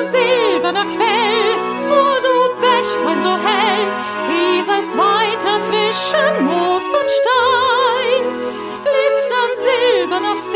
silberner Quell, du Bächlein so hell, rieselst weiter zwischen Moos und Stein. Glitzernd silberner